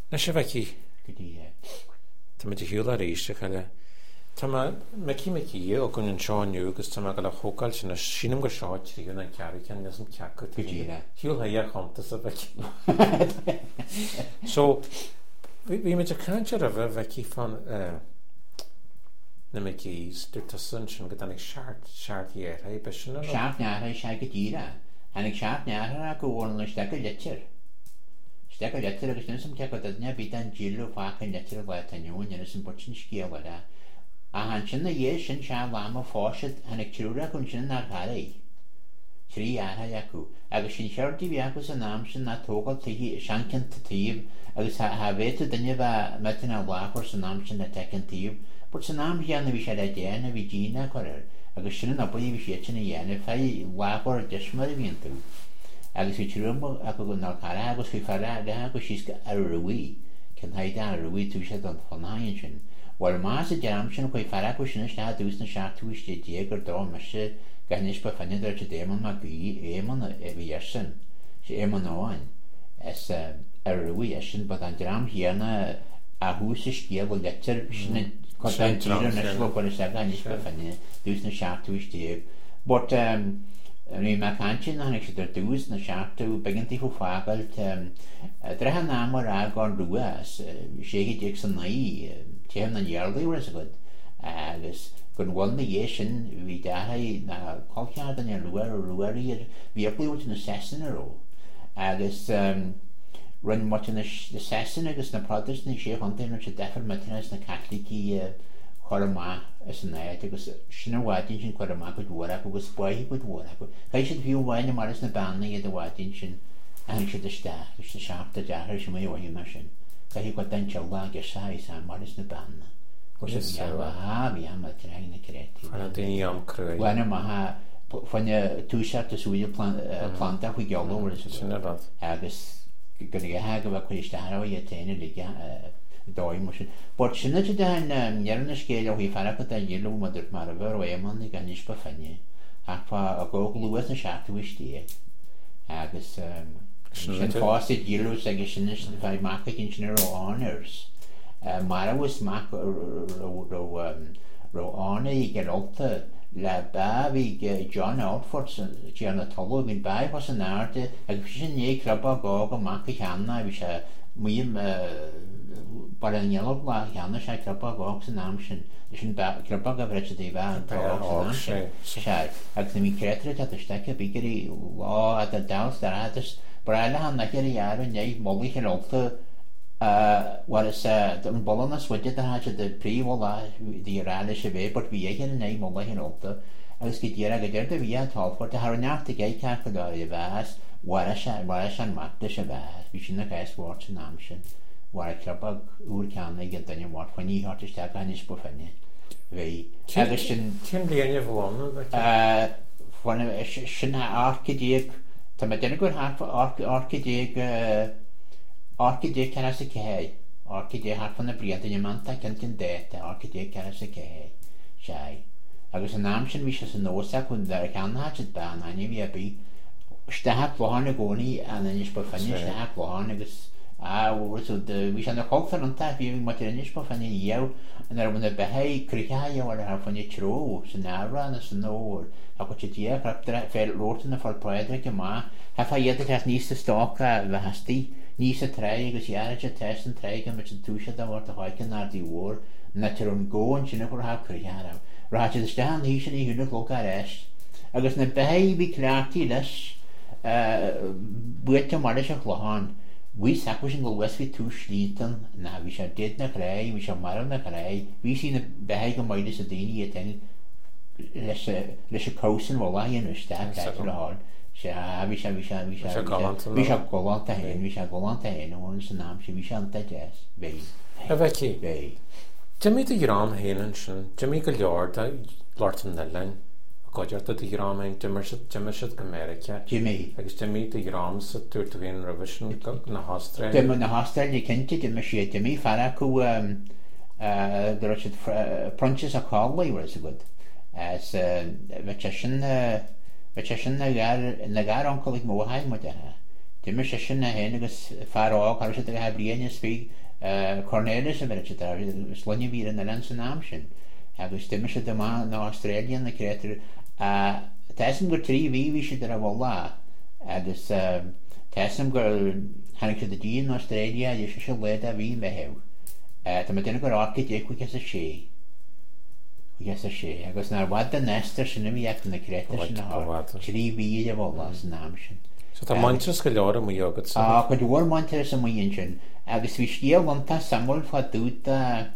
Na sé bheici Gydí, tá muid hiúla ríiste chaile. Tá meici ó gon an seáinniu agus tá go le chogáil sin sinam go seáid ríú an cearú cean nes an ceacu Gydíra. hiúla ar chumtas a bheici. So bhí me a cantear a bheith bheici fan na meici dúirta san sin go danig seaartí éthe be sin Siart nearra sé gydíra. Hannig siart nearra a go bhórn le steg a letir. Steg a letir agus nus am ceach o dydna byd an gilw fach yn letir o bhaid aniwn yn ysyn bod sy'n sgiel yna. A han sy'n na ie sy'n siarad lam o ffosyd hannig trwra gwn sy'n ar gari. Tri arha acw. Agus sy'n siarad i fi acw sy'n am sy'n na togol tihi siancyn tytif agus ha fet o dynnu fa metyn a wach o'r sy'n am sy'n na tecyn tif. Bod sy'n am hian na fi siarad dien a fi gina corir. Agus sy'n nabod i fi siarad sy'n ien a ffai wach o'r dysmar i fi yn tŵ. Agus fi trwm ac o gwnnal cara agus fi ffara agus sy'n ar rwy. Cyn haid ar rwy tŵ sy'n dod hwnna'n sy'n. Wel mas y jam sy'n gwy ffara gwy sy'n ystad dŵs na siarad tŵ ysdi dieg o'r dro mysio gynnes pa ffynnu drar sy'n demon ma gwy emon e fi ysyn. Sy'n emon o'n. Es ar rwy ysyn bod an jam hiarna a hws ysgiel o letter sy'n Codau'n tîr yn ysgol bod ysg a nes pa ffynnu dŵs na siarad tŵ ysdi. Bod Rwy'n mae cansyn na hannig sydd dŵs na siarad tŵ begyn ti ffwagalt drahan am o'r ag o'n rwas segi dig sy'n nai Tiem na niarlu o'r ysgol agus gwn wan na iesyn fi dahau na colchiad yn rwy'r i'r fi ablu wyt yn y sesyn ar ôl agus rwy'n mwt yn y sesyn agus na prodys na eisiau hwntyn o'r deffer mytyn as na Catholic i chwarae ma ys yn aed agus sy'n y wadyn sy'n chwarae ma gwyd wara agus bwai gwyd wara gai sy'n fi wain am aras na banna i dy wadyn sy'n anig sy'n ysda ys y siarp da dahar sy'n mai o'i yma sy'n gai hi gwada'n siawla ag ysau am aras na banna gwrs y siawla fi am a drag na creti Fana dyn i am creu Wan yma ha fan y tŵsiart y swyl planta hwy giolo o'r Sy'n erad agus gyda hag efo cwys dahar o'i atein y liga doi mwysyn. Bod sy'n ydych da'n nieryn y sgel o hi ffara gyda yelw myddwrt mar yfyr o emon i gan isba ffynnu. Ac pa o gog lwys na siart o ysdi. Agus sy'n ffosid yelw sag sy'n ysdi mac ag engineer o honors. Mara was mac ro honor i gerolta la ba fi John Outford sy'n y tolo fi'n bai fos yn arte ag sy'n ei crab o gog o mac ag hanna fi sy'n mwym Bara yn yellow bla hianna siai crabog og sy'n amsyn. Sy'n crabog a fred sy'n deifa yn tog sy'n amsyn. Siai. Ac ddim i cretrid at ysdeg a bygyr i lo a da daws dar adys. Braila han nag ar i ar yn ei moli chi'n olta war ys yn bolon as wydiad ar hajad y prif o la di rhaid ys y fe bod fi eich yn ei moli chi'n olta. Agus gyda'r ag ydyr dy fi a tolford a harwniach dy gei cael cydori y fas war asan magdys y fas. Fi sy'n ag es wort sy'n amsyn. Waar ik crabag oer kan ik dan je wordt van niet hard te sterk aan is bevinden. Wij hebben Cyn blian i fwlon van een archideg. Dan met een goed archideg kan als ik hij. Archideg hart van de breed en je man dat kan date. Archideg kan als ik hij. Zij. Agus een naam zijn wie ze noodzaak want daar kan had het baan aan je weer bij. Staat gewoon goni en dan is bevinden staat gewoon agus. So vi känner kolfar och där vi måste ju inte på fan i jou när man är hej krika ju eller har funnit tro så nära när så når har gått till jag krafter fel låten för poeter ma har fått det nästa staka vad hasti nisa träig och jag är inte testen träig med sin tusha där vart har kan när det var naturen gå och inte för ha krika rakt det stan här så i 100 klokar rest agus när behei vi klart till das buet mal så klahan Vi sakwas yn gulwes fi tŵs lítyn na vi sy'n dyd na creu, vi sy'n marw na creu, vi sy'n beheg o moed ys y dyn i eten les y cawsyn wola i yn ystad gael yr hon. Vi sy'n golant a hyn, o'n sy'n am sy'n vi sy'n anta jes, fei. A feci? Fei. Dymi dy gram hyn yn sy'n, dymi gylior da lort yn nylyn. Godiad dy gram ein dyma sydd Gymerica. Jimmy. Agus dymi dy gram sydd dŵr dy fi'n revision na hostre. Dyma na hostre ni cynti dyma sydd dymi fara cw dyr sydd pronches a coglau wrth y gwyd. As fe chysyn na gar oncolig mwhau mo dyna. Dim is sin na hen agus fará har se ha blian spe Cornelis a slunne ví an land san am sin agus dim se ma na Australian na kreator Tesam gur 3 ví se a bhá agus Tesam gur hannig se a dí in Australia se le a ví me heh. Tá duna gur ácid éú a sé agus nar bhd a nestar sinna bhíach na créta sin 3 ví a bhá san am sin. So tá mantas go leir mu jogad chu dúir mantar sa muon sin agus bhí stíalhanta samúil fá dúta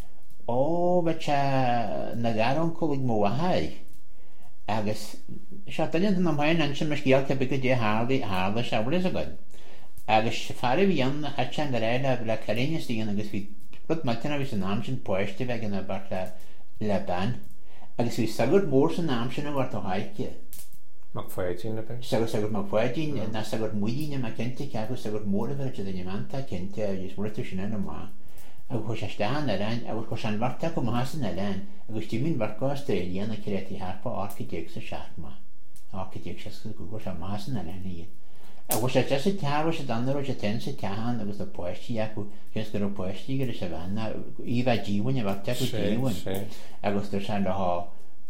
na garan cholig mhaid agus se daine na main an sin scialta be go dé hála sehair a gaid. Agus far bhí an hat an go réile le carínetíí agus bhí rud maitena bhí san am sin poiste bheith an bar le ban agus bhí sagad mór san am sin a bhar a haike. Mag foiidín be? Sagad mag foiidín na sagad muíine a cinnte cegus sagad mór a bheit a manta cinnte agus muirta sin na má. agus chu stehan lein agus chu an bharta go hasan a lein agus tí mín bhará Australia na crétí harpa archidéag sa seaachma archidéag se go se hasan a lein iad. Agus sé te tear se danar se ten sa tehan agus a poistí acu gus gur poistí gur se bhena íbh díhain a bhte gotíhain agus tar se leth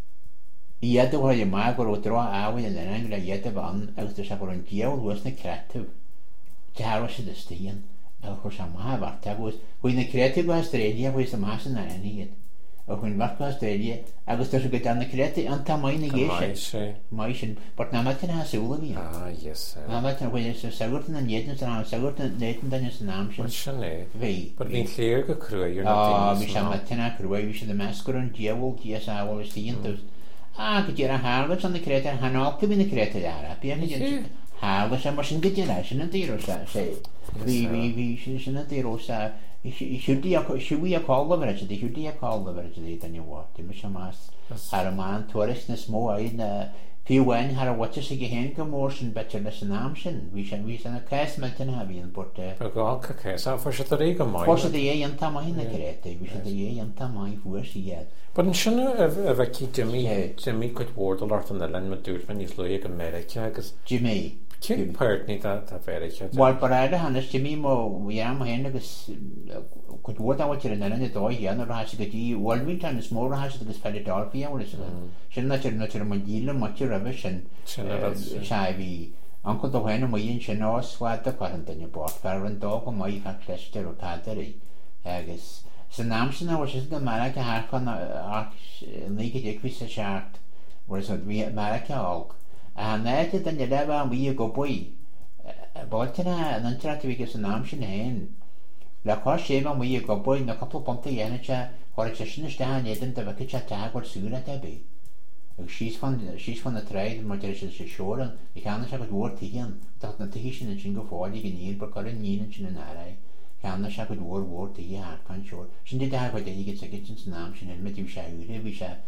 iadhil i má gur ó rá áhail a lein le iad a bhan agus tar se gur an díalhhuas na creatíh tear se de stíon. Chu sem bharte agus chuoin na créti go Australia bhui sem hasan na iad a chuin mar Australia agus tu go an na créti an tamáinna géisi mai sin bart na tin hasúla í bhfuil sagurt na néan an sagurt na néan daine san náam sin bhí hín léir go cruúir bhí sem tinna cruúh hí sin de meascar an diahil días áhil is tíontas go dtíar a hála an na créti an hanáta hí na créti ara bí hála sem mar sin go dé sin an dtíú sé hí sinna déró siúdí a cála ver siúdí a cála ver daine bhá me sem más ar má tuaris na smó aid na fiúhain har a wate sé go hen go mór sin betir le san náam sin hí sanna ceismeltin a híon borte gáil céis a fu se a ré go mai fu é an tamáin na créta hí sé é an tamáin fuair siad. But an sinna a bheith cí Jimmy chuid bhdal art an na len me dúirt man níos le go America agus Jimmy Páirt ní a féidir. Bhil baráide hanas Jimmy mó bhíam hen agus chud bhór áhatir an na dóhéan a ráise go dtí bhilmint an is mór ráise agus Philadelphia sin na man díle maitir a bheith sin se bhí an chu dohhaine maíonn sin ásáid a chuan daine bord fer an dó go maiid a chléiste ó tádarí agus san náam sin bhir si go America háchan nígad éhí sa seart bhí America ág. A néite den je leh an bhí go buí Baltina an antratígus an náam sin héin le cá sé an bhí go buí na couple ponta dhéanaite chuir sinnasteán éan a bheith te tehair súla be. Agus síos fan na treid mar sé seoran i cheanna se go bhórtaían dat na tuí sin sin go fáí go níl bar chu nían sin na ra. Cheanna se go bhórtaí háán seoir. Sin dé go éige sa gin san náam sin me dú seúre bhí se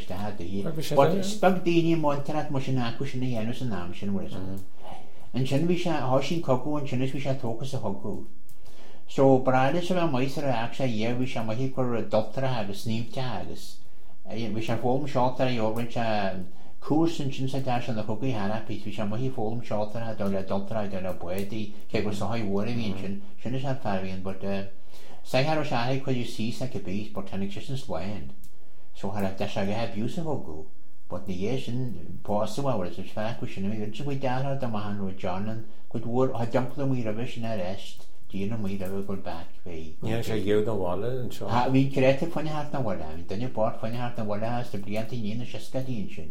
spag daine mátar mar sin acu sinna dhéanú san náam sin bhir an sin bhí se há sin coú an sinnas bhí se tógus a thugú. So braile se bheith maisar a se dhéhí se maihí chur doctora agus sníomte agus bhí se fóm seátar a dheorhain se cuasan sin sa dar an na chugaí hena pí bhí se maihí fóm seátar a do le doctora do le buí ché gur sa haidhra híon sin sinna se fearhíon bud saithar se chuidir sí a go bís bor tenig sin sláin. So har de se ha búsa hogu, but ni é sin páhhar is fe sin se go dehar am han ro Johnan gohór ha jumpla mí a bheit sin a rest dína mí a go back fé. Ní sé dhéú anháile an seo. Bhí créte fanine hart na bhile, dunne bar fanine hart na bhile de blianta íana se scadín sin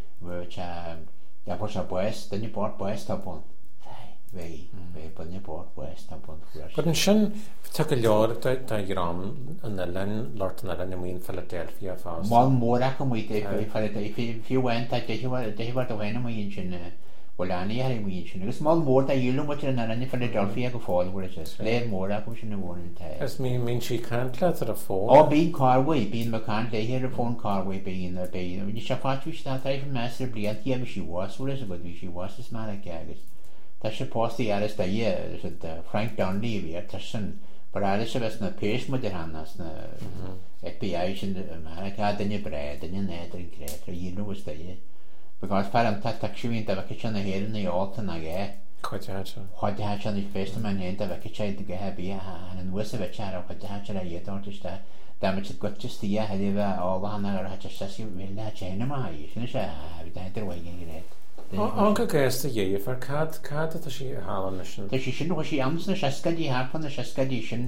fu se bues dunne bar bues tapon. Bhé bunne bar bues tapon. But an sin tu go leir ram an na len láirt na lenne míon Philadelphia fás. Má mór a go muid fiúhain déhhar a bhhaine íon sin bhláí ar míon sin. agus má mór a dhéú mu na lenne Philadelphia go fáilhir léir mór a go sin na bhin te. Is mín si cantla ar a fó? Á bíon carfu bíon me can léhir a fón carfu bíon a bé. Ní se fáú tá éh meastar bliantí a sí bhású a go bhí sí bhás is mar agus. Tá sé póstaí aras de Frank Donnelly bhí tar sin bar se bheits na péis mu hannas na FBI sin America daine bre daine néidir an créit a dhéanúgus daine. Beás fer an taisiúín a bheith sin na héan na áta na ggé Choddeháchan is festa man hen da vekket sé de gehe bí an an wis ve a choddeháchan a étortiste da met het gotjestí a hef á hanna ar hat sesi vil chéna mai sinna sé deidir waigin réit. Anca gasta dhéhar cad a sí hálan sin. Tá sí sin sí amsna sescadí hápan na sescadí sin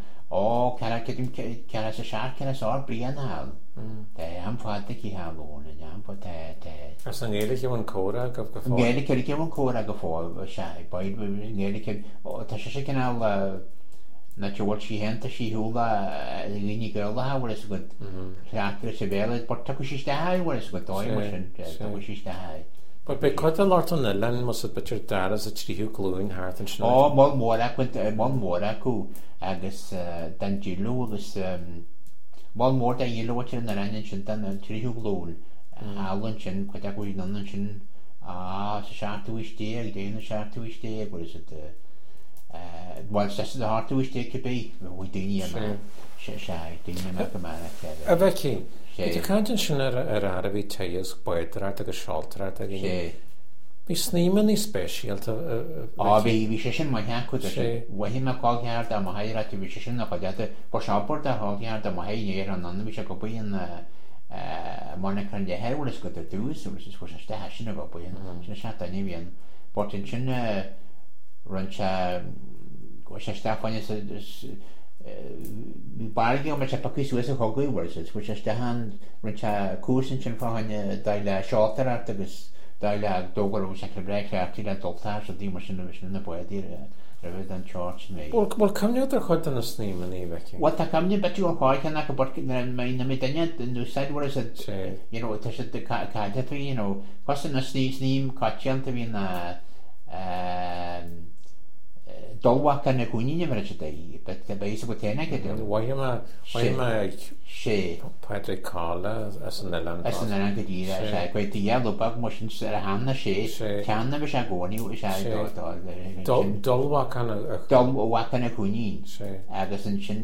ce sa seaar ce á brian hall. Tá am fáta í hallóna am As an éala an córa go go fá. Géala ce an córa go fá se baid géala tá sé cinál na teir sí henta sí thuúla líní gola hahar is go reachtar sa bhéile, but tu sí hahar is go dáim sin tu sí haid. But be cad a látan na len mus a bitir daras a tríú glúin háart an sin. Má mór acu agus den dílú agus má mór a dhéilehir na ranin sin den tríú glún hálann sin chuid a goí nan sin sa seaartúisté ag déanana seaartúisté go is bhil se a hartúisté cebé bhí daine daine me go mana. A bheitcí Idir cantan sin ar a bhí taas buidirart agus seoltarart a gine. Bhí sníman í spéisialta bhí sé sin mai heú bhí me cágeart a mahéir tú bhí sin nach chuide ba seaport a hágeart a mahééar an anna bhí se go buon mána chun de heirhlas go dús is chu ste sinna go buon sin se daine bhíon bort in sin run se Stefáine bargi me se pakí suas a chogaíhhar chu se han run cuasan sin fáin daile seáltarart agus daile dógar se brereachtí le doltá a dí mar sin na buidí a bheit an George mé. Bhil cumnead ar chuid an na sníman í bheici? Well tá cumne betú an cháin nach go na mé daine nó sidhhar tá se caiide cos na sním cáteanta hí na dulhacha na gúine mar dé, bééis go téna Waime sé Patrick Cála as an eile as an an godí chuid dhéalbag mar sin ar a hána sé ceanna bheit se gcóniú dulhacha na gúnín agus an sin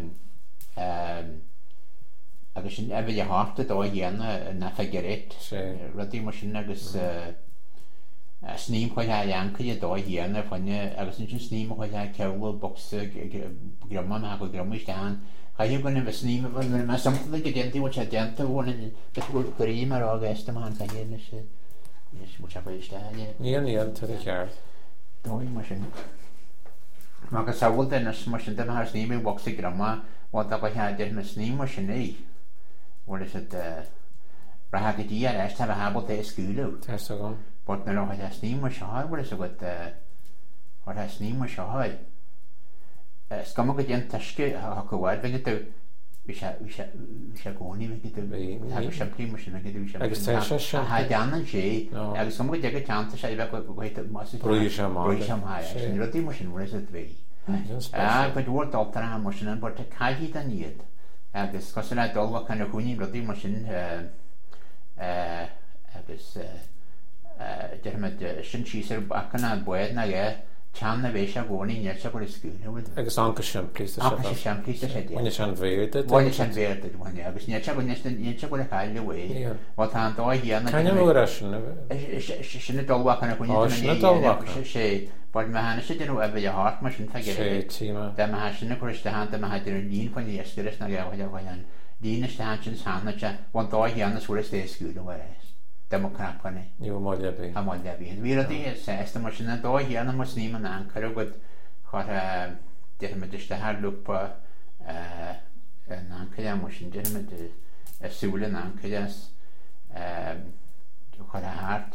agus sin a bheit a háta dó dhéanana na fegeréit radí mar sin agus sním chuid a ancaid a dó dhéanana fanne agus sin sním chuid a ceú box gramman a go grammuisteán chaú gona bheith sním me samla go déantaí bhil se déanta bhna goí mar á gasta an cha héana se mu beiste. Níon tar a cheart. Dóí mar sin. Agus saoil den mar sin den th sníimú box gramma bhil a go de na sním mar sin é bhil is ratha go dtí a tá a habal é scoúú. Tá gom. Bot na ráid a sním mar seáid bhil is a go a sním mar seáid. Scama go déan tuisce go bhhaid bheith tú bhí se gcónaí bheith se prímar sin agus deanan sé agus scama go de go teanta sé bheith brú sem rudí mar sin bhir a bhí. Ba dúir daltar mar sin an bort a caií a níiad agus cos le dulha chuna chuúní rudí mar sin agus sin síar bachchanna buid na ggé teanna bhééis a gcónaí neir se go scuúne agus anca siimplí siimplí sé an bhéirde bhil an bhéirde bhaine agus ne se go le chaile bhé bá tá an dó híanana sinna dulhachana chuine sé bud me hena sé denú a bheith a hart mar sin fe de me sinna chuiste hananta me haidir an líon chuine éisciris na ghehaide bhain líanaiste han sin sanna se bhain dó híanana suúla é scuúla bhis. Democratpanne. Jo Moljabi. A Moljabi. Vi er det sæste mar sinna dó híanana mar sníman an kar go chor de me de her look på an kaya mar sin de me de súlen an kayas chor hart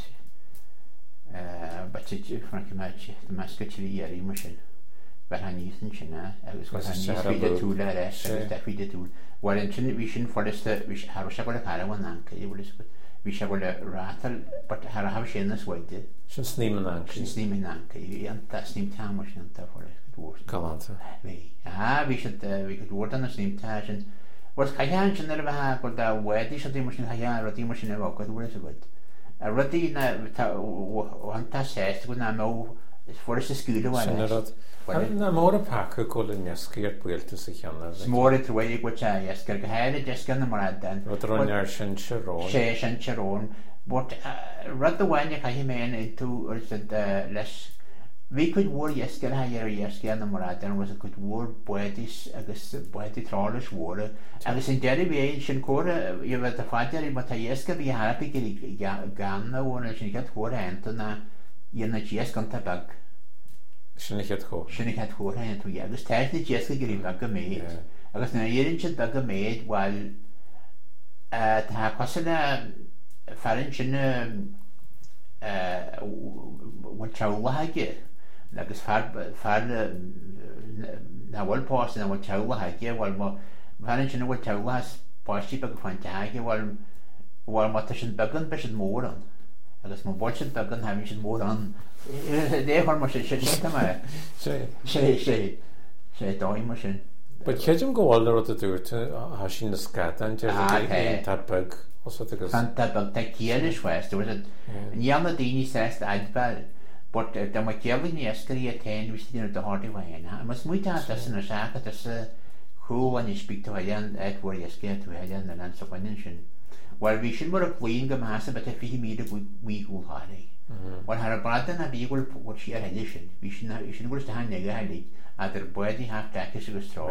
but frank match the mascotry er mar sin. But han nísan sinna agus go han tú le fi tú. War in sin vision for this vi har se go cara an kay bhí se bhfuil rátal har a haf sin nashaide sin sníman anca an sním támar sin an dúir galanta bhí go dúir an na snímtá sin bhil chaán sin ar bheit go bhhaidí se dtímar sin chaán a dtímar sin bh go dúir a bhid a rudí antá séiste go ná mó for sa scuúla bhil na mór a pacha go le nescíart builta sa cheanna mór trúé go teiscar go héile deiscan na mar den runear sin serón sé sin serón bút rud a bhaine cha hí méon tú leis We could war yesker ha yesker na moradan was a good war boedis agus boedi trolish war agus in deri we sin kora you were the father but yesker we happy ganna one sin get kora entna yena jes kan tabag sin ik het go kora entu agus tæsti jesker geri bag me agus na yerin chit bag me while ta kwasana farin sin what chawlahage agus far na wal post na wat chawlahage wal mo farin sin wat chawlas posti bag fantahage wal matashin bagan beshin moran agus mo bolshin bagan hamishin moran de har mo shit tama say doi machine but kejum go all the tour to hashin the scat and just that bug also the bug the kielish west there was a yama dini says adbal but the McKelvin yesterday attend we sitting at the Hardy way and I must meet that as in a sack at the cool when you speak to Helen at where you scared to Helen and answer financial. Well, we should more of playing the master, but if he made a week will hardy. Well, had a brother and a beagle what she had edition. We should go to hand nigger at the body half tackers of straw.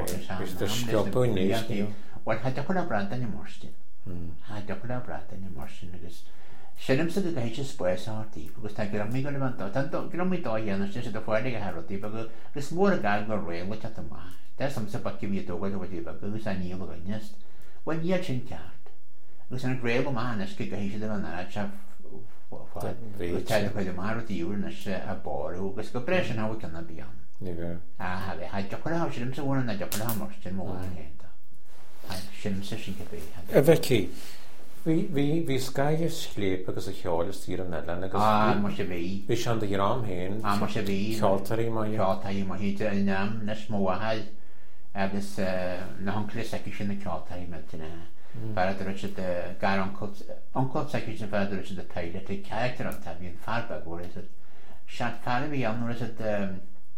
What had Dr. Brandon in Morston? Had Dr. Brandon in Morston because Shenum said the H spoils hearty because I get a miggle about that and don't get me die and just the Friday Harrody, but there's more a guy go rail which at the man. There's some support give you to whether because I knew the nest when you're chin card. There's a gravel man as kick a hish of an archer for the Marity Uranus a bar who was compression how we can be on. Never. I have a high chocolate house, Shim's one and a chocolate house, and more hand. I Shim's session could be. Vicky. Vi ska ju släpa because jag har styr Nederländerna. Måste vi. Vi kände ju ram hen. Måste vi. Kaltari man. Kaltari man hit nam näsmå här. Äves när han klässäcker i kaltari med tena. För att det är gar onkel säkert för att det är tajt det karaktär att vi farba går det så. Chat farba vi annor så att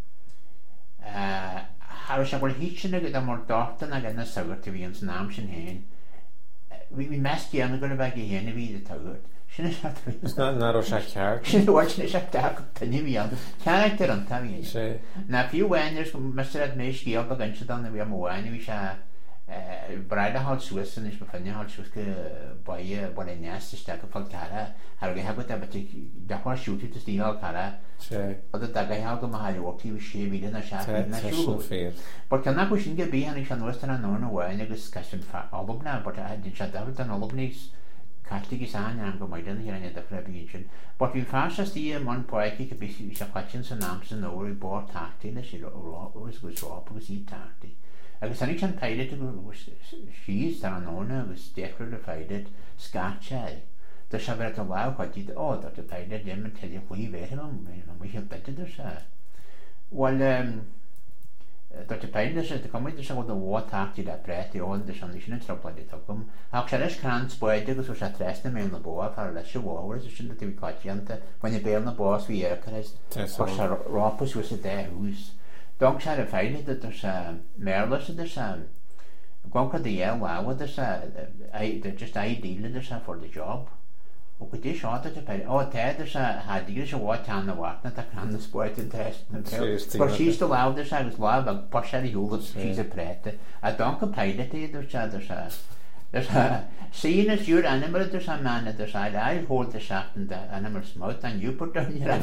har jag väl hitchen det mer datan när det så att vi ens namn sin hen. Vi mest gärna går det väg igen vid det taget. Sen så att vi när och chackar. Sen watch det chackar det vi gör. Karaktär att vi. När few wanders måste det mer ske upp ganska då vi har mån vi ska Brada har Swissen is befann har Swiske by vad det nästa starka faktora har jag haft att det har skjutit till stil kara och det där jag har med och vi ser vid den här but kan jag inte be han kan nästan någon och en discussion för albumna but I did shut down den albumnis kartigi san jag går med den här i det preparation but vi fastast i man poeki kan bli så patchen så namn och vi bor takt till det så så så på sitt takt. Agus han kan taile to she's down on was decorated scotchay. The shaver to wow what did all that the taile them and tell you we we have better the sha. Well that the taile is the comment is the water to that breath the on the sunlight trouble det kom. Aksharish kan spoide go så tresta med na boa för la show hours så skulle det vi kvartjante when the bell na boss vi är kanst. Så rapos was it there who's Don't try to find it that there's merless there's Gonka the wow there's just ideal there's for the job. Och det shot att det there's had you should watch on the walk that can the sport interest but she's still out there I was live but partially who she's a prete. I don't complain it there's seeing as your animal there's a man at the side I hold the shaft in the animal's mouth and you put down your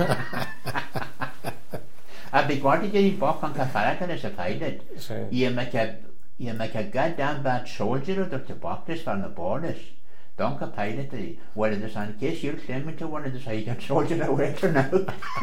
I be going to get you back on Kafaraka as a pilot. You make a goddamn bad soldier or the boxers from the borders. Don't a pilot well there's in case you're claiming to one of the side soldier away for now.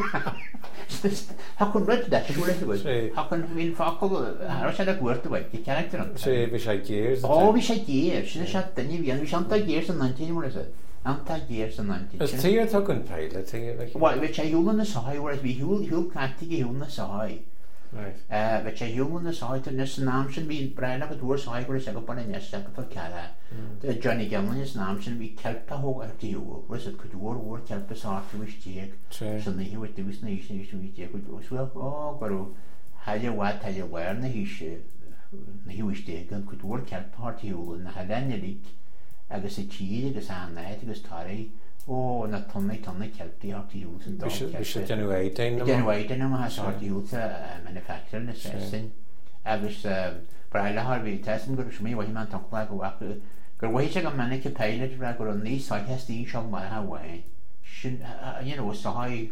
How can read that? How can we fuckle how should I work the way the character on? So we should gears. Oh we should gears. She shot the new we shot the gears in 19 what is it? Anti-gears and 19. It's tear talking pilot like what which I hule on the side whereas we hule practically hule on the side. Right. Which I hule on the side to this naam should be Brian up at war side where I go on a nest up for Cara. The Johnny Gilman's naam should be kelp a whole at you. Was it could war kelp us after we stick. So he would do his nation to be could well oh but how you what how you learn he was taken could war kelp part you and had any leak. Agus a tíide agus annaid agus tarí ó na tonna celtí átaí út an dá. Bhí denú éidein Denú éidein am has átaí út a manufacturer na sin. Agus brailethar bhí tesan gur smí bhí man tanla go bhacu. Gur bhhaid se go manic a pilot ra gur an níos saithestí seo mar hahain. Sin, sáid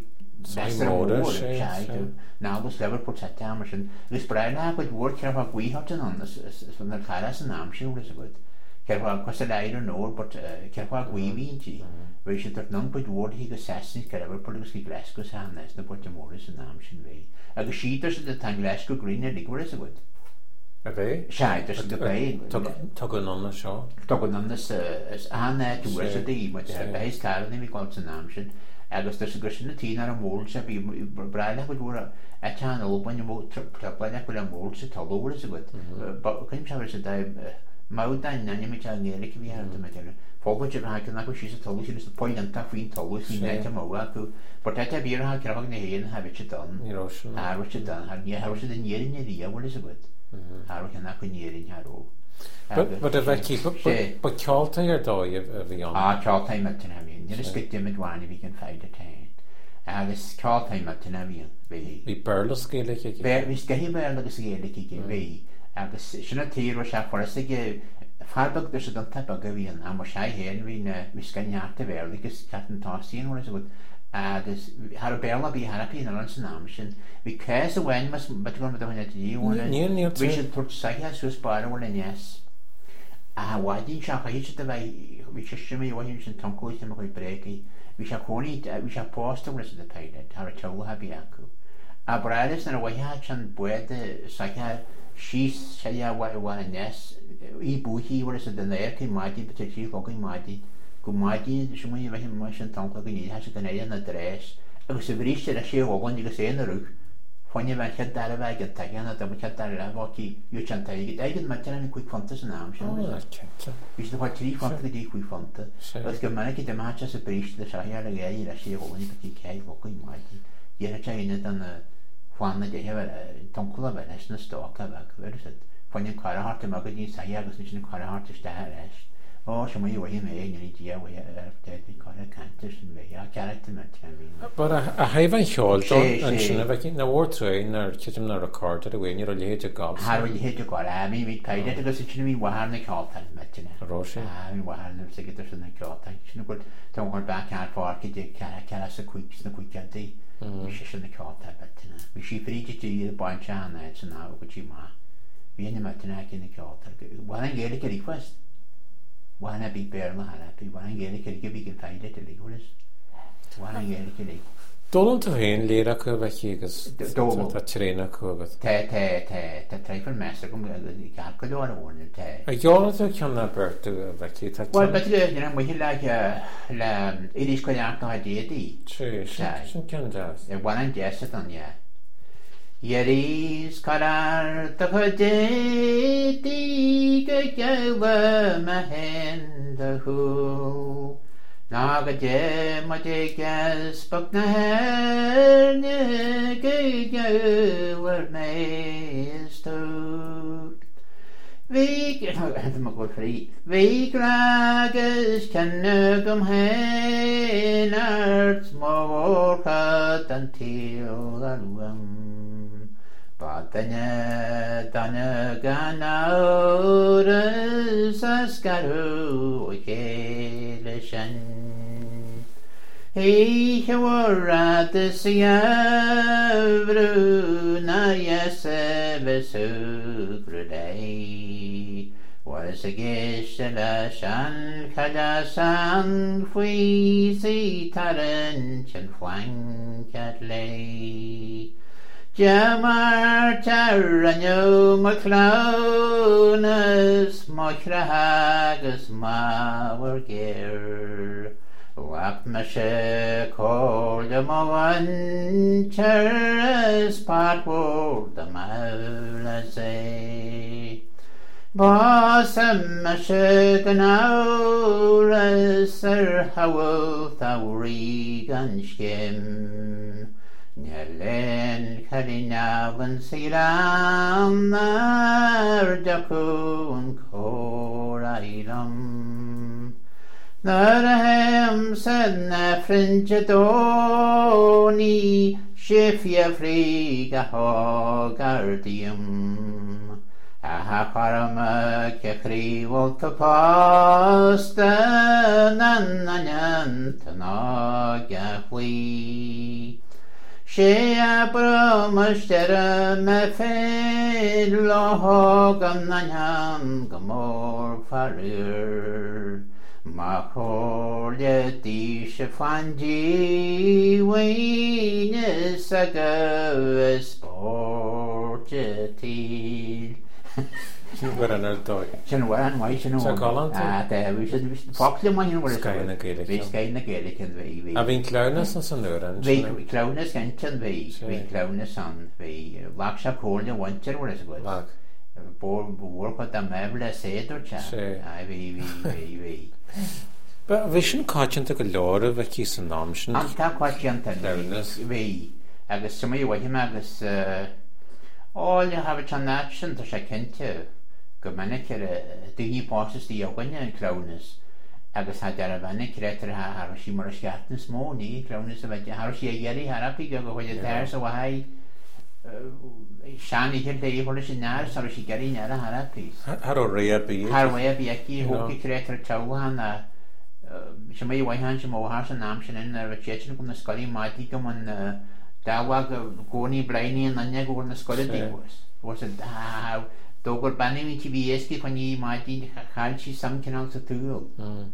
nágus lever protect mar sin. Gus brailethar go bhór cearfá ghuíhartan an fan na caras an am sin is a good. Cearfá cos a leir an ór, but cearfá ghuíhíntí. Bhí sé tart non bud bhór hí go sessin cearfá produgus í glasgus hanes na bud móris an am sin bhí. Agus sítar sa de tan glasgo green ligwer is a good. A bhé? Siad, there's the bay. Tugan an na seo? Tugan an is anna tú is a dí, but beis caran i mi gwalt san am sin. Agus there's a grishin na tín ar a mól se bí braile bud bhór a tan olbain traplain a bhfuil a mól se talúr is a good. Cyn se bhir se da mawdain na ni mi ta ngélik i fi ar dy meddwl. Fóbod se bhag yn agos sy'n talw sy'n ystod poianta fwy'n talw sy'n neud am awa acw. Bort eita byr ha cyrfag na hen ha beth sy'n don. Har beth sy'n don. Har beth sy'n nierin i ria wal is a good. Har beth sy'n acw nierin har o. But a bheith but ceolta ar dói a bhí an? Ceolta i mewn a fi'n. Nid ysgyd dim ydwan i fi gan ffaid a tein. Agus ceolta i mewn a fi'n. Bhí berlas gélik i gé? Bhí sgehi berlas gélik i gé. Bhí. Agus sy'n a tír o siaf forest i gé. Farbog dus dan tapag gawin am shy hen we skanyarte verlig is katten tasien or is good agus har bella be happy in an namen we cares when must but going with the you want we should put say has so spare one yes why didn't shop I hit the way we just me when you should tongue him go breaky we shall corny we shall post on the pilot har a toll happy aku a brades and a way chan bued the she's say what yes I búhi war is den air cyn maidi particularly gogin maidi go maidi shmo I bheith mar sin tanca go ní has gan éan na dres agus bríste a sé ogan agus éan rug fanne bheith chead dar a bheith an tagan a da chead dar a bhí you chan taig aigen mar tan quick fantas an am sin is the what 3 fanta di quick fanta agus go manaki de match as a bríste a sé a gai a sé ogan i cai gogin maidi yera chaine dan fanna de hever tankula be na stock a bheith ver Fanny Carhart and Magazine Sayagas mission Carhart is there. Oh, some way away him any idea we call a canters and we are character. But I have a shawl and she never came the war train or kitchen or a car to the way you're a to golf. How will you hit to go? I mean, we paid it because it's me one the call time met Roshi. I one secretary in the call time. She could don't go back out for architect caracas a quick day. We should the call time but we she free to the bunch on that so now what you ma. Vi är med till näken I kåtar. Vad han ger det request. Vad han big bear man happy. Vad han ger det vi kan find it till godes. Vad han ger det. Dolan till hen lera kurva kigas. Ta träna kurva. Ta träffa mäster kom det kan då ordna ta. Jag så kan na bort vekki ta. Well but you know we like la it is quite out idea di. True. Kan das. Vad han ger sig dann ja. Yeris karar tapade ti gawa mahenda hu nagaje mate gas pakna ne gawa mesto vi gragas kannugum henarts morkat until alwam Patanya tana ganaurus askaru okelishan He hawara tisiyavru na yasevesukruday Was a gishala shan kadasan fuisi taran flang catlay Jamar Taranyo Maclonus Mochrahagus Mawargir Wap Mashe called the Mowan Cheres Patward the Maulase Bossam Mashe Ganauras Sir Howell Thawri Gunshkim Nyalen kalinavan siram narjakun korailam Narahem senna fringedoni shifia friga hogardium. Aha karama kekri volta pasta nananyantana gahwi. Shea bromastera mefed lohogam nanyam gamor farir. Mahorle disha fanji wayne saga sportetil. Sin gwir yn yr doi. Sin waran mai sin Sa Colin? we should foxle man you Sky na Gaelic. We sky na Gaelic and we. A fi'n clownes yn synwyr yn We clownes gentyn we clownes on we laksha polne wanter what is good. Lag. Work with the mebla said or cha. We. But fi sy'n codjant ag y lor o fe cys yn namsyn. Anta quatiantan Clownes. we agus symud wedi agus all you have a transaction to check into. Gymanig dynnu bosses di ogwynna yn clownes agus ha darafannig creator haros I mor ysgatn smó ni clownes a wedi haros I geri harap I gygo wedi ters o wahai sian I hyrde I hwnnw sy'n nar haros I geri nar a harap I Har o rea byd. har wea biaki hoki creator tawhan a Siamai waihan sy'n mawhar sy'n nam sy'n yn ar y chetsin gwrn ysgoli mati gymon dawag gwni blaeni yn anya gwrn ysgoli digwys was a Dogor banni mi ti bieski fan I mati halchi sam canal to tool.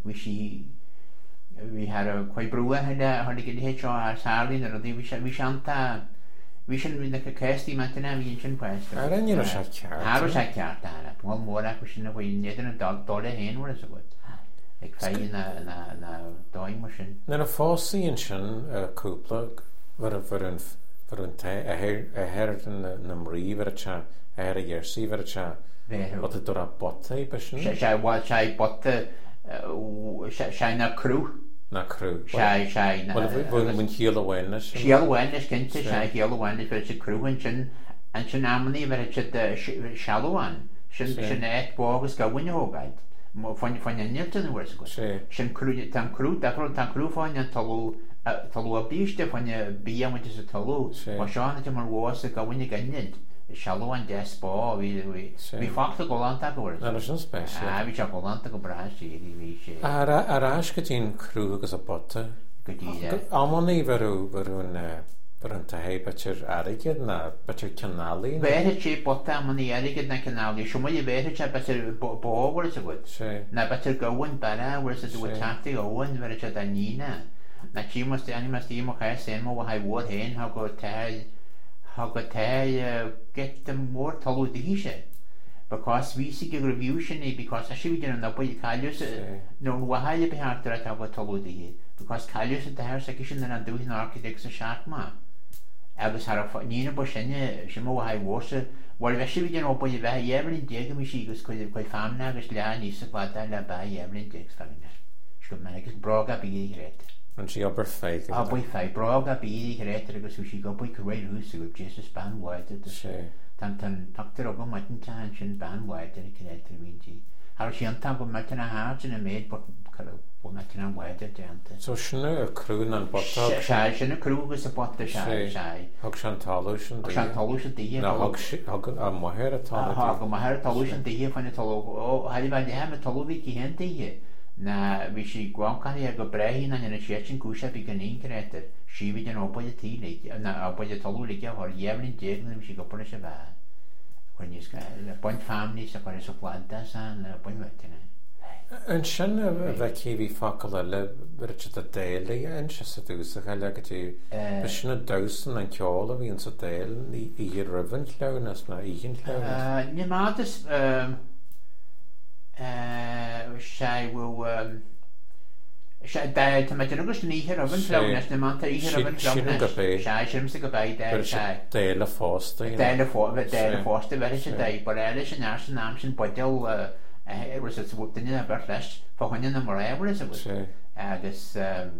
We had a quite brewer had get hitch or salin or we shanta we shouldn't be like a casty matana we shouldn't quest. Ar yn yw'n siarad ciart. Ar oes ac iart ar one more acquisition of we need a dog dollar hen what is it good. Ik fai na doing machine. Na'n y ffosi yn sy'n cwpla fyr yn te a her yn ymri fyr y cha a her y yersi fyr y cha bod y dod a bota I bysyn? Shai bota shai na crew. Na crew. Shai na... Wel, wy'n hiel o wen ys? Hiel o wen ys gynta, shai hiel o wen ys fyr y crew yn sy'n amni fyr y shallow an. Sy'n et bogus gawyn o hogaid. Fan yn niltyn yn wrs gwrs. Sy'n crew, tan crew fan yn talw a bíiste fan bí am is a talú. Má seán it mar was a gawin gannid. Shallow an despa vi fakta golanta go. Na sy'n special. Vi cha golanta go bras vi sé. Arás go tín crú agus a botta. Amon I verún ta hei betir arigid na betir canali. Vehe sé botta amon I arigid na canali. Shoma I vehe cha betir bógur is a good. Na betir gawin bara whereas it would tacti owen ver cha danina. Na chi must mo kai sen mo hai word hen how go get them more talu dihishe because we see review shini because I should get up with Kalius no wahai be hard that how go talu dihi because Kalius at the house section and doing architects a sharp ma agus har nina boshene shimo hai wose well we should get up with the every dig me she goes quite famna agus la ni se pata la ba every dig famna should make it broga be great. And she aber fake. Boi fake. Broga bí greater agus she go boi great hús go Jesus ban wide to say. Tan doctor ogo matin tan sin ban wide to greater winji. Har she anta go matin a heart in a maid but go matin a wide to anta. So shne a crew nan botta. Shne a crew was a botta shai. Hog Chantalush and Chantalush the na hog a moher talu. Hog a moher talush the fan talu. Oh, hali ban ha talu vi ki hente hi. Na vi si gwakan I go brehin an yn y sietsin gwsha fi ganin greater. Si fi dyn obo y ti leik, na obo y talu leik hor jeflin deg na vi si gopor ys y fa. When you point family sa par so planta sa na point wetina. Yn sy'n fe ci fi ffacol ele rydych y deulu yn sy'n sy'n dwysach ele gyda bysyn y dawson yn ciol o fi yn sy'n deul I ryfyn llawnus na I hyn llawnus? Ni madys Shai will da ta matrugust ni hier oven flownes na manta hier oven flownes shai shimse go by da shai Dale Foster Dale Foster very today but there is an arson namshin bodel it was a swoop in a berlash for when in the morever is it was agus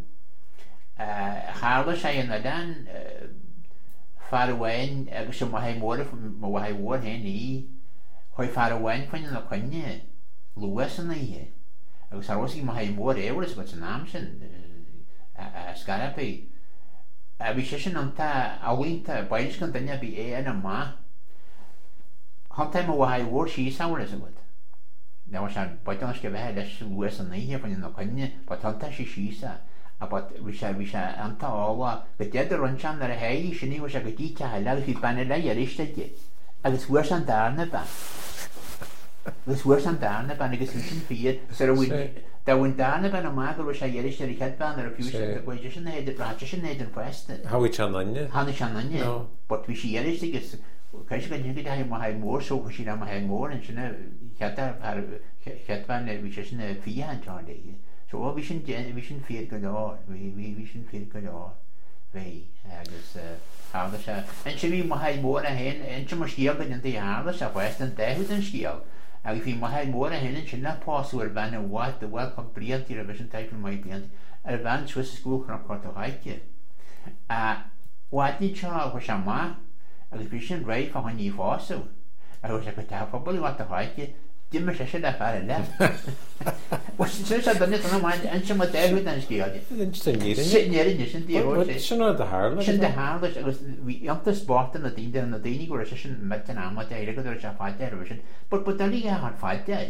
harla shai in the dan far away agus mo hay more from mo hay war hen I hoi far away when in the quanye Lewis and I agus aróí má ha mór éhras go san náam sin scarapé. A bhí sé sin antá áhaonnta bailís gan daine bhí éana má. Hantaim a bhhaid mhór sí saolas a bud. Now se baitans go bheith leis uas an naithe fan na chuine, ba tanta sé sísa a bhí se anta áha go déidir runsean ar a héí sinní se go dtí te le hí banna le ar isteide agus bhuair an dána ban. Gus bhuair an dána ban agus sin fiad da bhain dána ban má gur sé dhéiriiste i cheadban ar a fiú goide sin éidir brate sin éidir feste. Haid se naine? Hanna se naine, bot bhí sé dhéiriiste gus caiis go nniuad ha má mór só sí am ha mór an sinna cheadban bhí sé sinna fiáintáin é. So bhí sin fiad go leir, bhí sin fiad go leir bhé agus hála se. An sin bhí má mór a hen an sin mar scíal go an hála se bhaist an dehuid an scíal. agus bhí má mór a hen sin lepáú ar bhena bhhaid de bhfuil chu bliantí a bheits an taipn mai bliant ar bhean Swiss scúlchan chuirta haite. Bhhaidní teo chu se má agus bhí sin réid fan haní fáú agus go tafabal bhhat a haite Dimmer sé le fear le. sin danne an sem déhuiid an scíáide. Sinnéirin sin dí sin a hála? Sin de hála agus bhí ananta spáta na daine na daine go sin me an am éire go se fáide ar sin, bud dalí an fáide.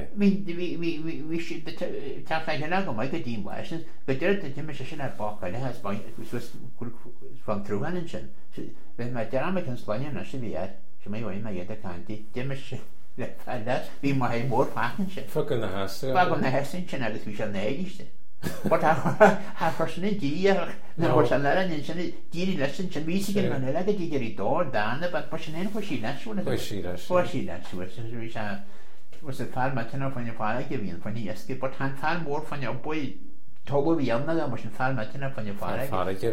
Bhí te le go maid go dín sin, go deir dimmer se sin ar bácha le fan trúhanin sin. Bheit me dearrma an sláine na sin bhíar, sem mé bhhain me iad a cantí dimmer sin. Bhí má mór fáchan sin. Fa na heasta? Fa na hesin sin agus bhí se néidiriste. Chu sinna díach na bhir san lean sinna díí lei sin sin víí an an le go díidir í dó dána, ba sin éon chu sí leisúna sí leisú se fáil me tunna fanine fála go bhíon faní esci, ba tá fáil mór fanne buid tóga bhíanna mar sin fáil me tunna fanine fála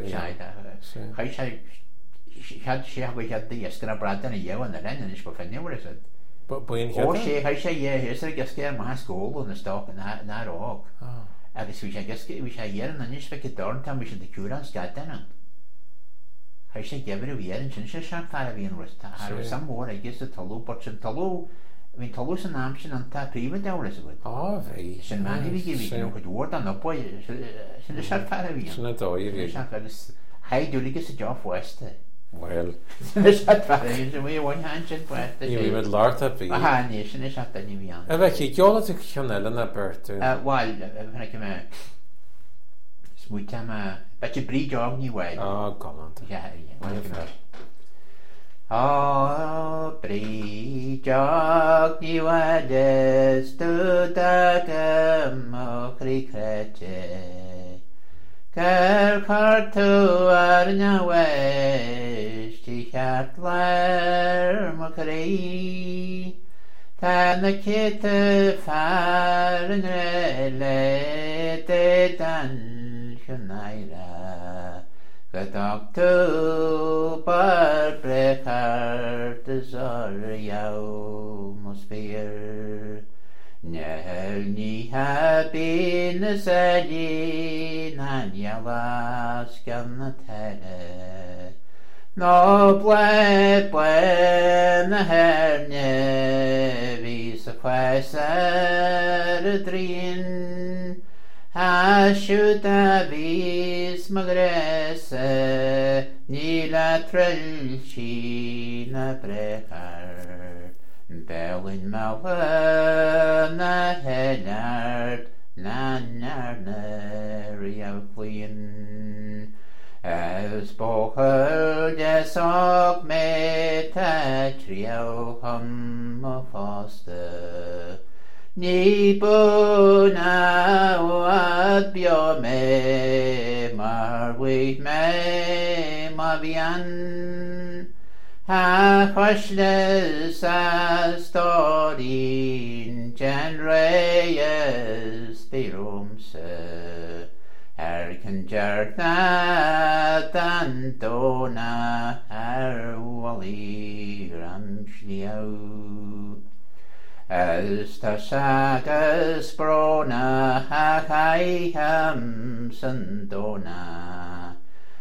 sé go chead escin a bratan a dhéhan na lein is go fanniuhar is. sé hé sé gescéir má scóil na sto nárág. agus bhí sé dhéan na níos fe dornta bhí sin de cúran scadan. Cha sé gebir a bhéan sin sé sean fear a bhíon rusta sam mór agus a talú bot sin talú hín talú san náam sin an tá príomh deras a bhid. Sin maní bhí bhí chu dúir an opá sin se fear a bhíon. Sinna dóir agus haidúlagus a deáhhaiste. Well, bhhain sin bhí me láirta bhí. Ní sin is ní bhíán. A bheith í geola tú cheanile na bertú? Bháil me smúte bete brí deag ní bhhaid. Galanta. Brí deag ní bhhaid tú dagam ó chrícrete. Ger cartú ar na weis tí cheart leir mo carí. Tá na cite fear an le de dan sionaira. Godog tú bar brechart a zor jau mos fear. Nehel ní ha bí na seli na níalas gan na tele. No ble na herne ví sa chwesar y drin. Ha siwt a vís magrese ní la trell si na brechar. Belin malva na henard na narnari a flin. As bochel desog me ta trio hum a foster. Ní bu na wad bio me mar wait me ma vian. Ha chwasles a storin genreas dirumse. Cynjar na dan dona wali ramsliau. As ta sagas brona ha chai ham sandona.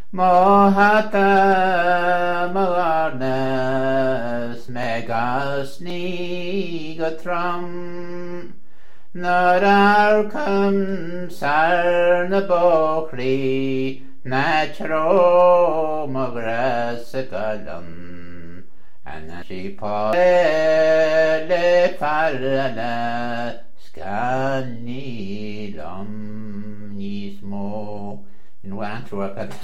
Mohata malarnas megas ni gotram. Nor arcum sarna bochri, natro magrasagalam, and she le parala scanilam nismo. In one truck at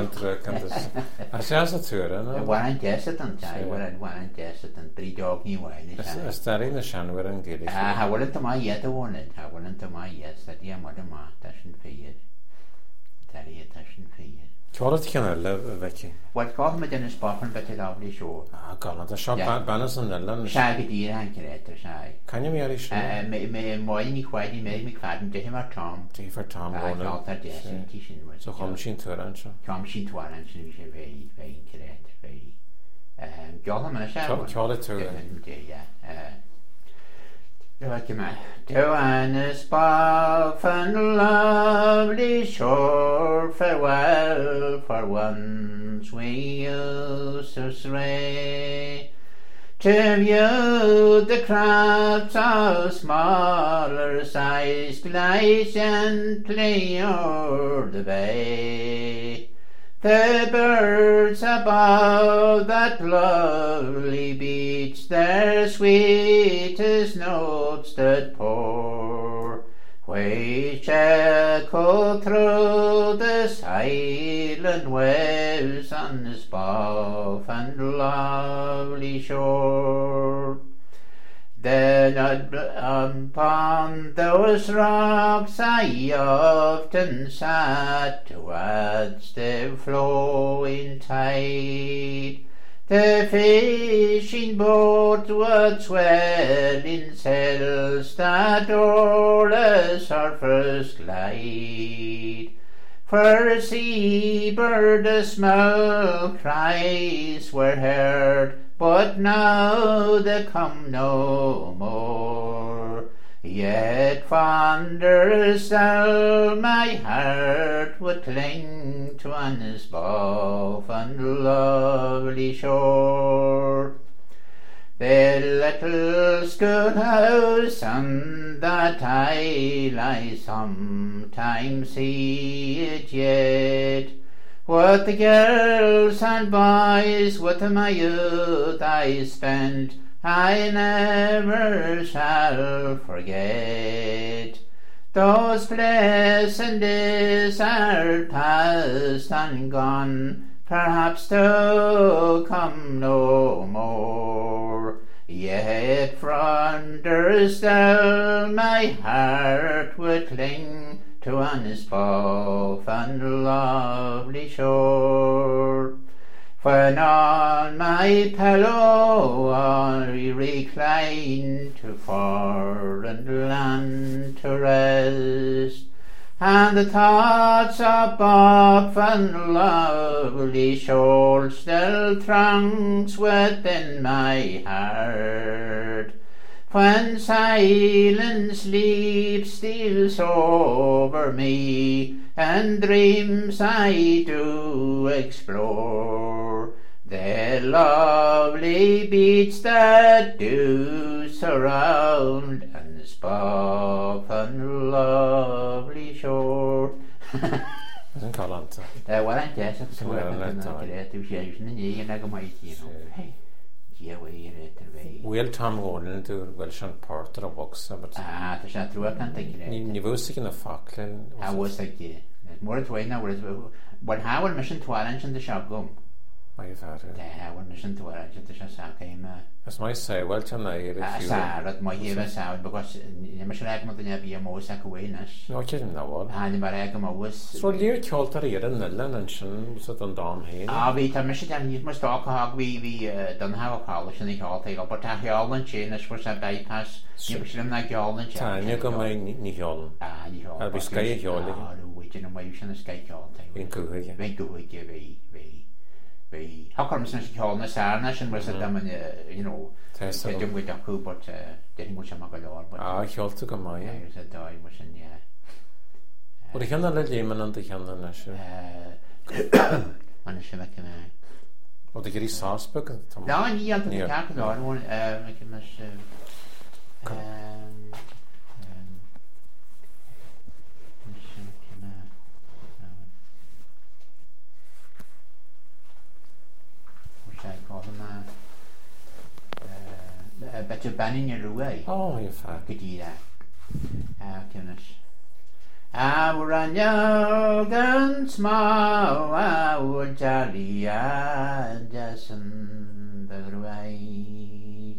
a seas a túra one jesset and tie one jesset and 3 dog new way. Staring the shanwer and gilly. How wouldn't to my yet a warning? How wouldn't to my yes that dear mother ma tashin feed. Tally a tashin feed. Call it can live, Vicky. What called me Dennis Boffin but a lovely show? Ah, God, the shop banners and the land. Shaggy dear and creator shy. Can you marry? May more any quite made me fat to him or Tom. Tea for Tom. So come she to her answer. Come she to her answer. Very, very creator. Very. Johan and a shadow. Call it to her. Yeah. Johannes Boff and lovely shore, farewell for once we used to stray. To view the crowds of smaller size glide gently o'er the bay. The birds above that lovely beach their sweetest notes did pour, which echo through the silent waves on this Boff and lovely shore. Then upon those rocks I often sat to watch the flowing tide. The fishing boat would swell in sails that o'er the surface glide. For a seabird the small cries were heard, but now they come no more. Yet fonder still my heart would cling to Anna's Boff and lovely shore. The little schoolhouse on that isle I sometimes see it yet. What the girls and boys with my youth I spent, I never shall forget. Those pleasant days are past and gone, perhaps to come no more. Yet fonder still my heart would cling to Anna's Boff and lovely shore. When on my pillow I recline to foreign land to rest, and the thoughts of Boff and lovely shore still throngs within my heart. When silent sleep steals over me, and dreams I do explore, the lovely beach that do surround, and the Boff and lovely shore. Isn't Colanta? Well, I'm just a sort of Will Tom Warren do Welsh Porter or Boxer, but there's not true. I can't think of it. You were sick in a Falkland. I was like, yeah. More at way now. What how will mission to orange in the shop go? My father. Yeah, will mission to orange in the shop came. As my say, well, tonight, at my ear sound because mission I come to be a more sack awareness. No, I didn't know what. And but I come was. So, you're called to read in the Lennon, was it on Dom here? We tell mission and you must talk how we don't have a college and they all take up, but I hear all and chain as for some bypass. You should have like all and chain. You go my Nihol. I'll be sky Holi. Which in a way, you sky all time. Very. How come since you call this Arnash was at them and you know, didn't with a coup, but didn't much of Magalor. I held to come my. I was a die was in yeah. But I cannot let Yemen on the Canada National. On the Shemaka. Or the Gary Sauceburg? No, I need to talk about one. I can banning your way. Oh, you're fine. Good year. Our young small, our jolly, Jason the way.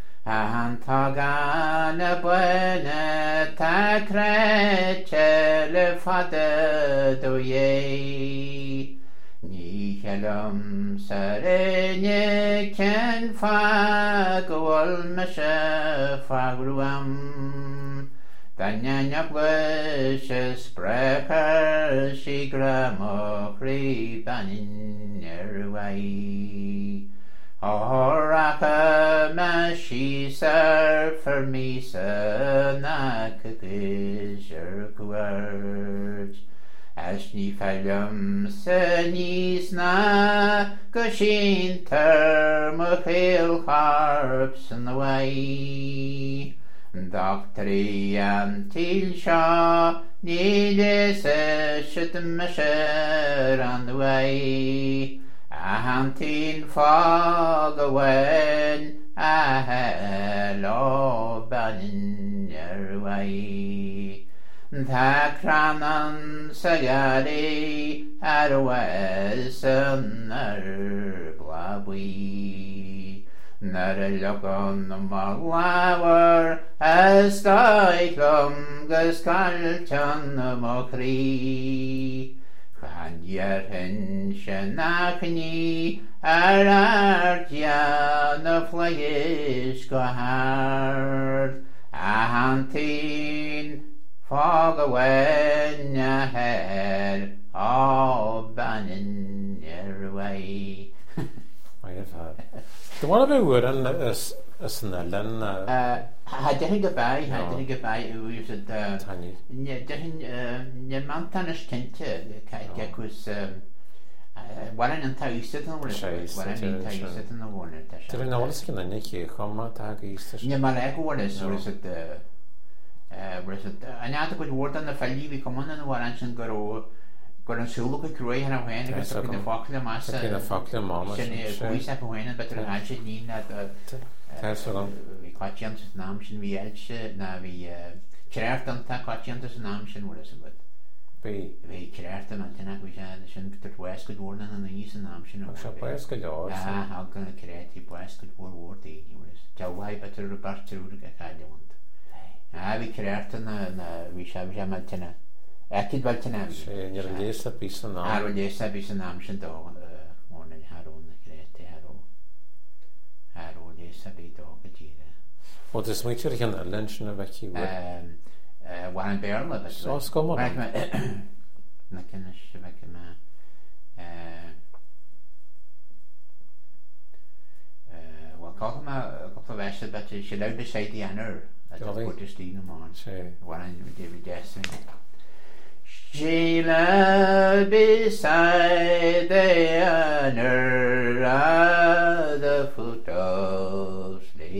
Antagana buena ta creche le fate do ye. Ni helum serene ken fagol meshe fagruam. Danyanya bleshes sprecher shigra mokri banin erwai. Horaka mashi ser for me nakakisher kuards. As ni fallum senis na gushin termochil harps in the way. Doctri until Shaw needed shit measure on the way. A hunting fog when I had all banning your way. The cranon sagari at a western blabby. Not a look on the flower as thy clum gestalten the mockery. And yet in Shanakni Arartia the flesh go hard. A hunting fog away ahead all banning your way. I have had. The one about wood and is Snellen. I didn't get by. It was at Tiny. Your mountain is tinted. It was one and tell you sit on the one and tell you sit in the water. Did I know what's going to make you come out tag Easter? Yeah, my leg was it and I could word on the fally we come on and one and go. Got a solo could create and a when it was in the Falkland master. In the Falkland mama. Police have a when, but the hatchet mean that we caught you on the Namshin, we edged we Cherafton caught you on the Namshin, what is it? We Cherafton and Tenak, we had the West good warden and the East and Namshin. West good war. How can a creative West good war the was. Jawai, but the Robert to the Cadillon. We Cherafton and we shall be a Maltena. Ekkid wel til nærmest. Jeg læser bisen navn. Har du læser bisen navn, så morgen har du undergræt det har du læser bit og gejere. Og det smitter ikke en lunchen af væk i ud. Var en bærle, vet du. Så skommer det. Nå kan jeg væk med. Hvad kalder man på værste, but she loved to say the honor. At det var det stigende morgen. Var en David Jackson. She lay beside the honor at the foot of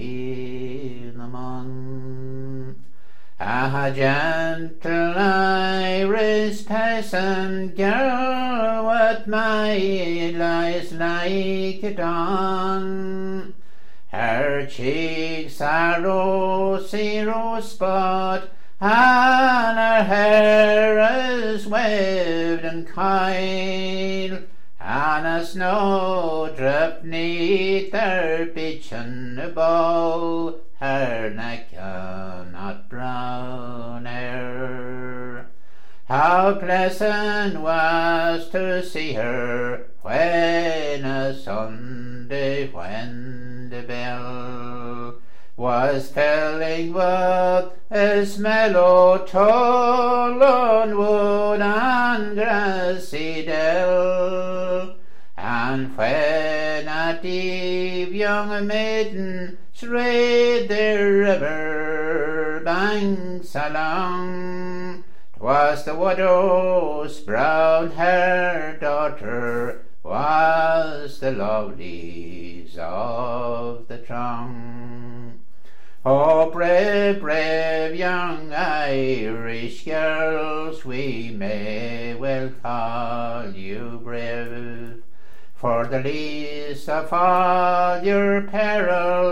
Cinnamon. A gentle Irish peasant girl, what my lies like it on. Her cheeks are rosy rosebud, and her hair is waved and coil, and a snowdrop neath her beechen bow, her neck not brown hair. How pleasant was to see her when a Sunday, when the bell was telling what is mellow toll on wood and grassy dell, and when at eve young maidens strayed the river banks along, 'twas the widow's brown-haired daughter was the loveliest of the throng. Oh, brave, brave young Irish girls, we may well call you brave, for the least of all your perils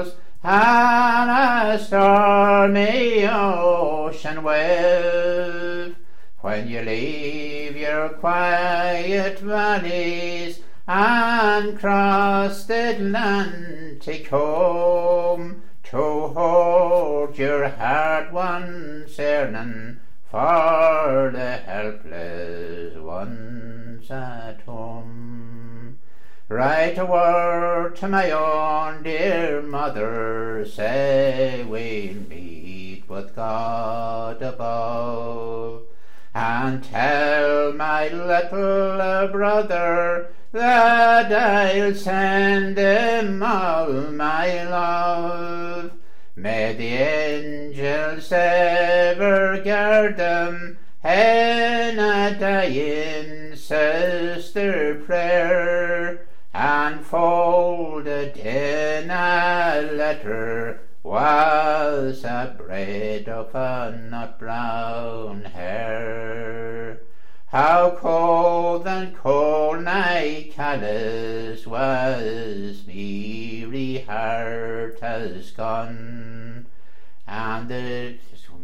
on a stormy ocean wave. When you leave your quiet valleys and cross the Atlantic home, to hold your heart once yearning for the helpless ones at home. Write a word to my own dear mother, say we'll meet with God above, and tell my little brother that I'll send him all my love. May the angels ever guard them in a dying sister prayer, and folded in a letter was a braid of a nut brown hair. How cold and cold my callous was, weary heart has gone, and the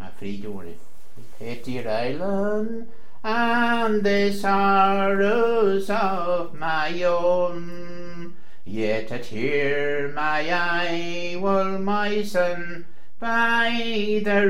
Petty Island, and the sorrows of my own. Yet a tear my eye will moisten, by the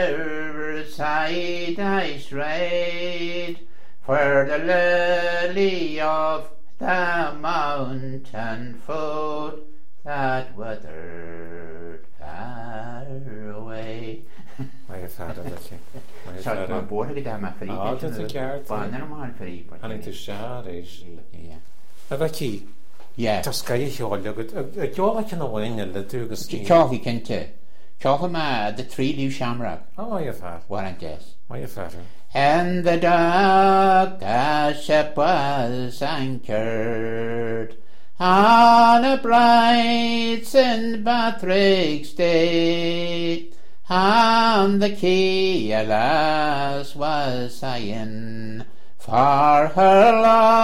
riverside I strayed, where the lily of the mountain foot that withered far away. Mae fad yn ddech chi. Sorry, mae'n bod gyda ma ffri. O, dyna gert. Fan yna mae'n ffri. Hannig dy siar eis. Ie. A fe ci? Ie. Tas gai eich olio. Y giola cyn o wain yna dwi'n gysgu. Cioch i cynta. Cioch yma the tri liw siamrag. O, mae fad. Warren des. Mae fad. And the dark a ship was anchored on a bright St. Patrick's Day, and the quay, alas, was sighing for her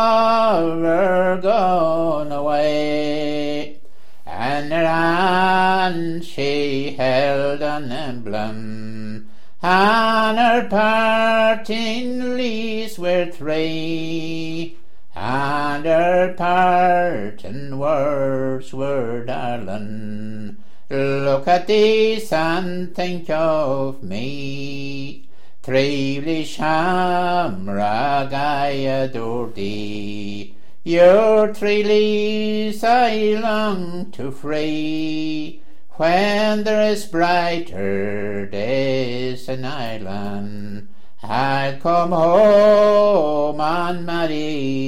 lover gone away, and her hand she held an emblem, and her parting leaves were three, and her parting words were, darling, look at this and think of me. Trevly shamrag, I adore thee. Your three leaves I long to free, when there is brighter days in Ireland. I'll come home and marry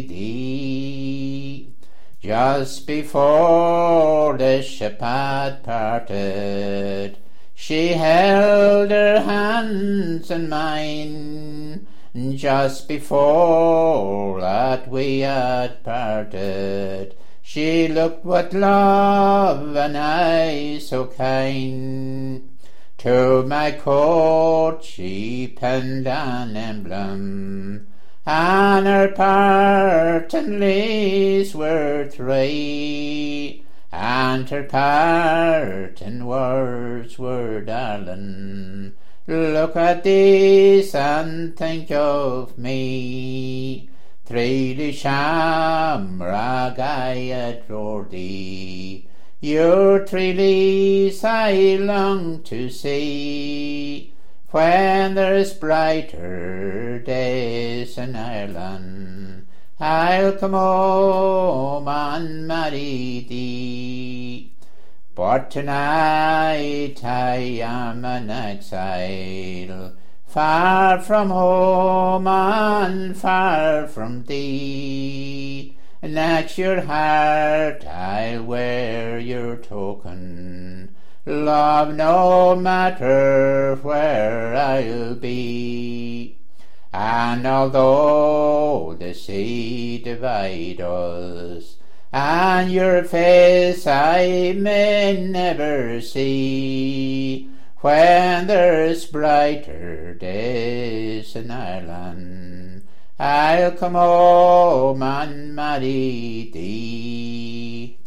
thee. Just before the ship had parted, she held her hands in mine. Just before that we had parted, she looked with love and eyes so kind. To my coat she pinned an emblem, and her parting leaves were three, and her parting words were, darling, look at this and think of me. Trevly shamrag, I adore thee. Your three leaves I long to see, when there's brighter days in Ireland. I'll come home and marry thee. But tonight I am an exile, far from home and far from thee. Next your heart I'll wear your token, love, no matter where I'll be. And although the sea divide us, and your face I may never see, when there's brighter days in Ireland, I'll come home and marry thee.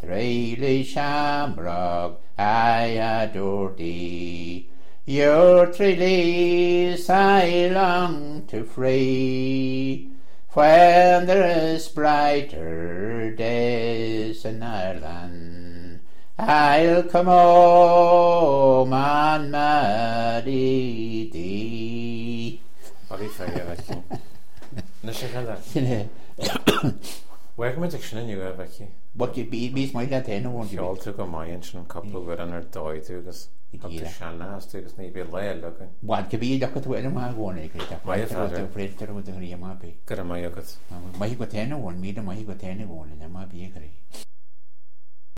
Treili shamrock, I adore thee. Your treillis I long to free, when there is brighter days in Ireland. I'll come home and marry thee. Bari fai vecchi. Neshe gada. Where me diction you vecchi? What you be my that anyone you all took a mayan couple with an died to us. Shanna stigs need be lay looking. What could be look at when I want to my father printer with the Riamapi. Good my yoghurt. My got anyone, me and my got anyone, and I might be agree.